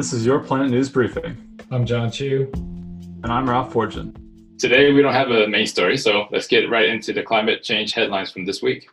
This is your Planet News Briefing, I'm John Chu. and I'm Ralph Fortune. Today, we don't have a main story, so let's get right into the climate change headlines from this week.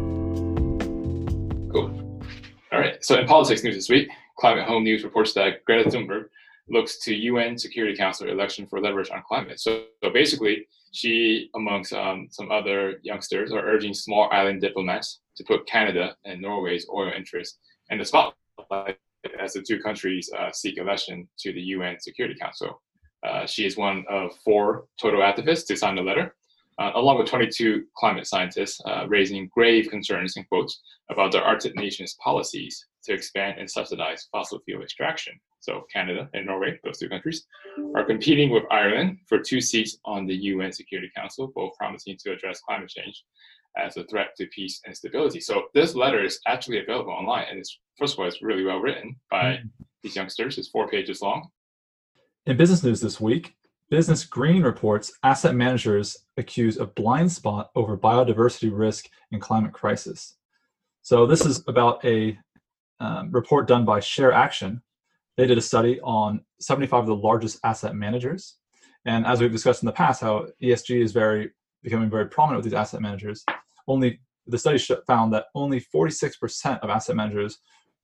Cool. All right, so in politics news this week, Climate Home News reports that Greta Thunberg looks to UN Security Council election for leverage on climate. So basically, she, amongst some other youngsters, are urging small island diplomats to put Canada and Norway's oil interests in the spotlight as the two countries seek election to the UN Security Council. She is one of 4 total activists to sign the letter, along with 22 climate scientists, raising grave concerns, in quotes, about the Arctic nations' policies to expand and subsidize fossil fuel extraction. So Canada and Norway, those 2 countries, are competing with Ireland for 2 seats on the UN Security Council, both promising to address climate change as a threat to peace and stability. So this letter is actually available online, and first of all, it's really well written by these youngsters. It's 4 pages long. In business news this week, Business Green reports asset managers accused of blind spot over biodiversity risk and climate crisis. So this is about a report done by Share Action. They did a study on 75 of the largest asset managers. And as we've discussed in the past, how ESG is becoming very prominent with these asset managers. The study found that only 46% of asset managers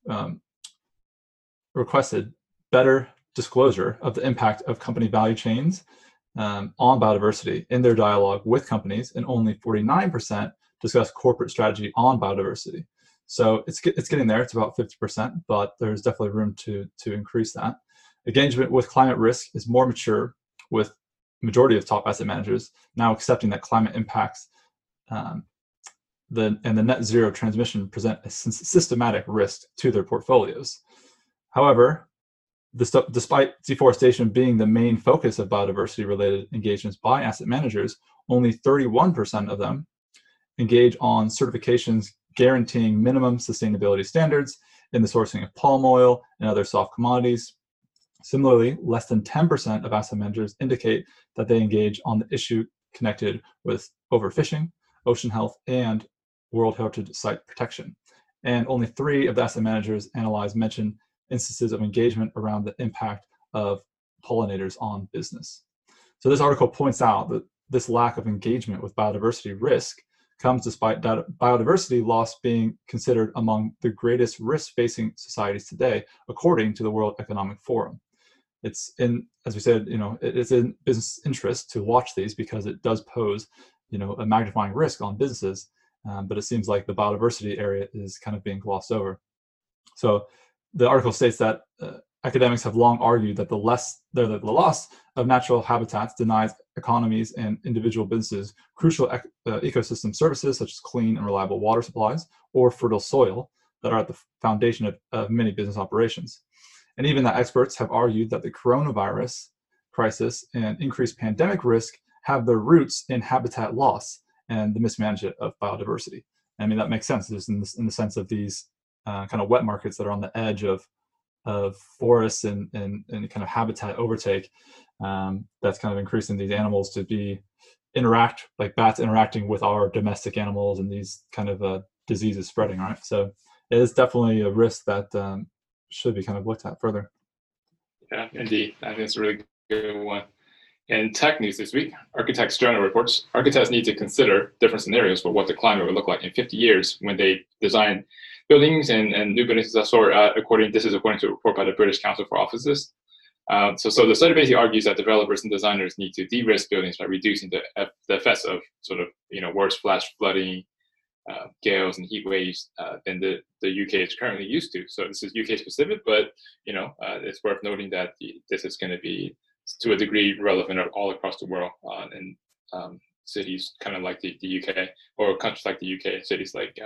requested better disclosure of the impact of company value chains on biodiversity in their dialogue with companies, and only 49% discussed corporate strategy on biodiversity. So it's getting there. It's about 50%, but there's definitely room to increase that. Engagement with climate risk is more mature, with majority of top asset managers now accepting that climate impacts the net zero transmission present a systematic risk to their portfolios. However, despite deforestation being the main focus of biodiversity-related engagements by asset managers, only 31% of them engage on certifications guaranteeing minimum sustainability standards in the sourcing of palm oil and other soft commodities. Similarly, less than 10% of asset managers indicate that they engage on the issue connected with overfishing, ocean health, and World Heritage Site protection. And only 3 of the asset managers analyzed mentioned instances of engagement around the impact of pollinators on business. So this article points out that this lack of engagement with biodiversity risk comes despite biodiversity loss being considered among the greatest risk-facing societies today, according to the World Economic Forum. It's as we said, it's in business interest to watch these because it does pose, a magnifying risk on businesses. But it seems like the biodiversity area is kind of being glossed over. So the article states that academics have long argued that the loss of natural habitats denies economies and individual businesses crucial ecosystem services such as clean and reliable water supplies or fertile soil that are at the foundation of many business operations. And even that experts have argued that the coronavirus crisis and increased pandemic risk have their roots in habitat loss and the mismanagement of biodiversity. I mean, that makes sense just in the sense of these kind of wet markets that are on the edge of forests and kind of habitat overtake. That's kind of increasing these animals to interact, like bats interacting with our domestic animals, and these kind of diseases spreading, right? So it is definitely a risk that should be kind of looked at further. Yeah, indeed. I think it's a really good one. In tech news this week, Architects Journal reports architects need to consider different scenarios for what the climate would look like in 50 years when they design buildings and new buildings of that sort. This is according to a report by the British Council for Offices. So the study basically argues that developers and designers need to de-risk buildings by reducing the effects of sort of worse flash flooding, gales and heat waves than the UK is currently used to. So this is UK specific, but it's worth noting that this is going to be to a degree relevant all across the world, in cities kind of like the UK, or countries like the UK, cities like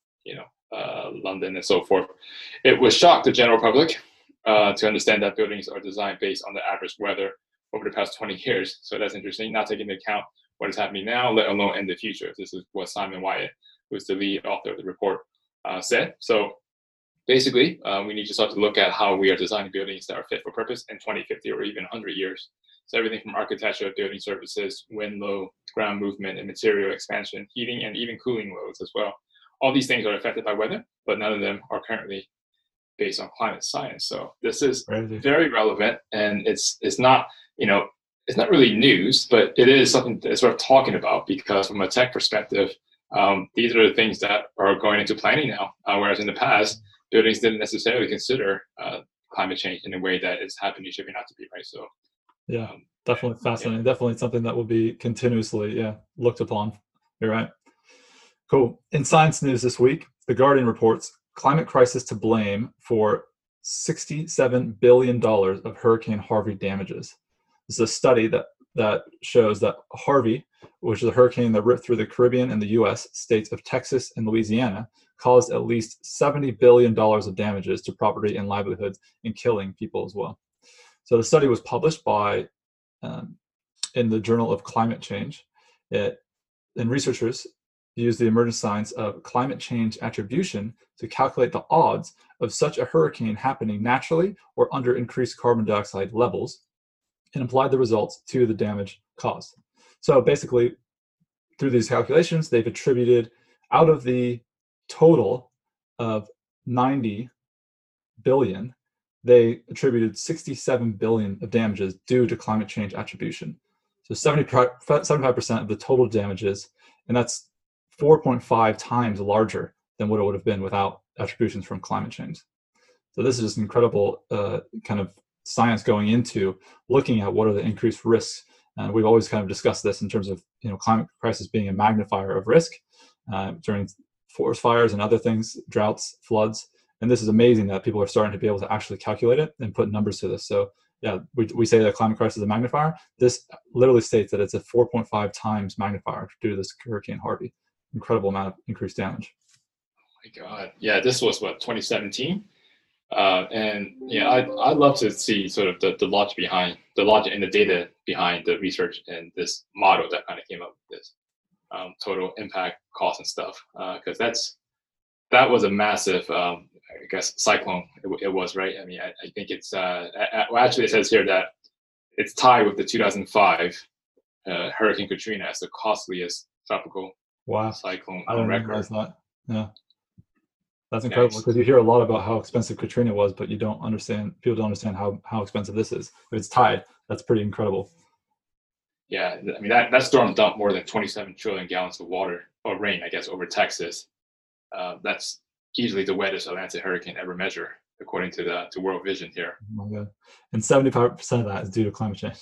London and so forth. It would shock the general public to understand that buildings are designed based on the average weather over the past 20 years. So that's interesting, not taking into account what is happening now, let alone in the future. This is what Simon Wyatt, who is the lead author of the report, said. So basically, we need to start to look at how we are designing buildings that are fit for purpose in 2050 or even 100 years. So everything from architecture, building services, wind load, ground movement, and material expansion, heating, and even cooling loads as well. All these things are affected by weather, but none of them are currently based on climate science. So this is Crazy. very relevant, and it's not, it's not really news, but it is something that's worth talking about, because from a tech perspective, these are the things that are going into planning now, whereas in the past, buildings didn't necessarily consider climate change in a way that it's happening, shaping out to be, right? So Yeah, definitely fascinating. yeah. Definitely something that will be continuously, looked upon. You're right. Cool. In science news this week, The Guardian reports climate crisis to blame for $67 billion of Hurricane Harvey damages. This is a study that shows that Harvey, which is a hurricane that ripped through the Caribbean and the U.S. states of Texas and Louisiana, caused at least $70 billion of damages to property and livelihoods, and killing people as well. So the study was published in the Journal of Climate Change. And researchers used the emergent science of climate change attribution to calculate the odds of such a hurricane happening naturally or under increased carbon dioxide levels, and applied the results to the damage caused. So basically, through these calculations, they've attributed, out of the total of 90 billion, they attributed 67 billion of damages due to climate change attribution. So 75% of the total damages, and that's 4.5 times larger than what it would have been without attributions from climate change. So this is just incredible kind of science going into looking at what are the increased risks. And we've always kind of discussed this in terms of climate crisis being a magnifier of risk during forest fires and other things, droughts, floods. And this is amazing that people are starting to be able to actually calculate it and put numbers to this. So yeah, we say that climate crisis is a magnifier. This literally states that it's a 4.5 times magnifier due to this Hurricane Harvey. Incredible amount of increased damage. Oh my God. Yeah, this was what, 2017? And yeah, I'd love to see sort of the logic and the data behind the research and this model that kind of came up with this total impact, cost, and stuff. Because that was a massive, I guess, cyclone. It was, right. I mean, I think it's well, actually, it says here that it's tied with the 2005 Hurricane Katrina as the costliest tropical cyclone I on didn't record. realize that. Yeah. That's incredible, because you hear a lot about how expensive Katrina was, but people don't understand how expensive this is. If it's tied, that's pretty incredible. Yeah, I mean, that storm dumped more than 27 trillion gallons of water, or rain, I guess, over Texas. That's easily the wettest Atlantic hurricane ever measured, according to World Vision here. Oh my God. And 75% of that is due to climate change.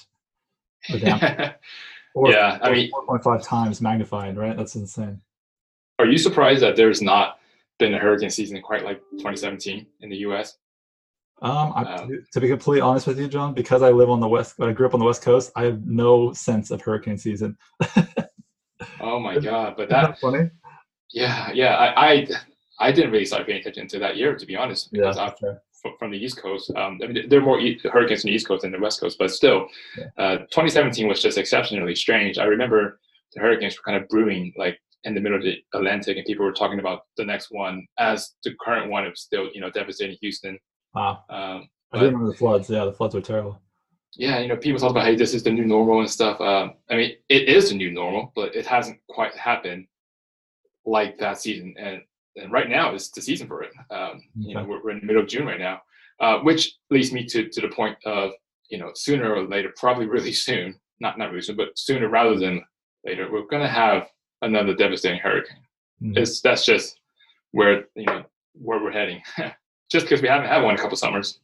Yeah, I mean, 4.5 times magnified, right? That's insane. Are you surprised that there's not been a hurricane season quite like 2017 in the U.S.? To be completely honest with you, John, because I grew up on the West Coast, I have no sense of hurricane season. Oh my God! But that's funny. Yeah. I didn't really start paying attention to that year, to be honest, because I'm from the East Coast. I mean, there are more hurricanes in the East Coast than the West Coast, but still, 2017 was just exceptionally strange. I remember the hurricanes were kind of brewing like in the middle of the Atlantic, and people were talking about the next one as the current one is still, devastating Houston. Wow. I do remember the floods. Yeah, the floods were terrible. Yeah, people talk about, hey, this is the new normal and stuff. I mean, it is the new normal, but it hasn't quite happened like that season. And right now is the season for it. We're in the middle of June right now, which leads me to the point of, sooner or later, probably really soon, not really soon, but sooner rather than later, we're going to have another devastating hurricane. Mm-hmm. That's just where we're heading. Just because we haven't had one in a couple summers.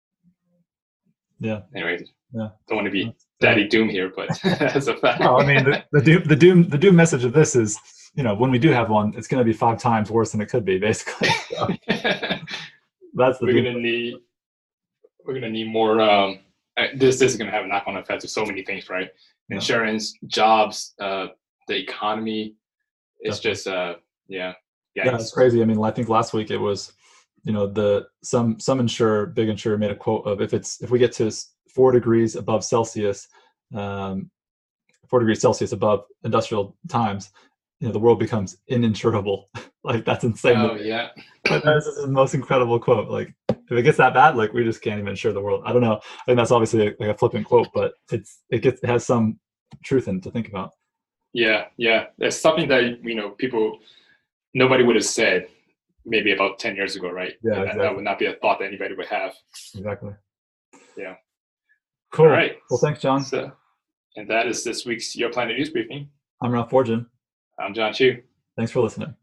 Yeah. Anyway, don't want to be Daddy Doom here, but that's a fact. No, I mean, the doom message of this is, when we do have one, it's going to be 5 times worse than it could be, basically. So, that's the. We're gonna need more. This is going to have a knock-on effect to so many things, right? Yeah. Insurance, jobs, the economy. It's just yeah, it's crazy. I mean, I think last week it was, some big insurer made a quote of, if we get to 4 degrees above Celsius, 4 degrees Celsius above industrial times, the world becomes uninsurable. Like, that's insane. Oh yeah. But this is the most incredible quote. Like, if it gets that bad, like, we just can't even insure the world. I don't know. I think that's obviously a flippant quote, but it has some truth in it to think about. Yeah. It's something that nobody would have said maybe about 10 years ago, right? Yeah, that, exactly. that would not be a thought that anybody would have. Exactly. Yeah. Cool. All right. Well, thanks, John. So, and that is this week's Your Planet News Briefing. I'm Ralph Forgin. I'm John Chu. Thanks for listening.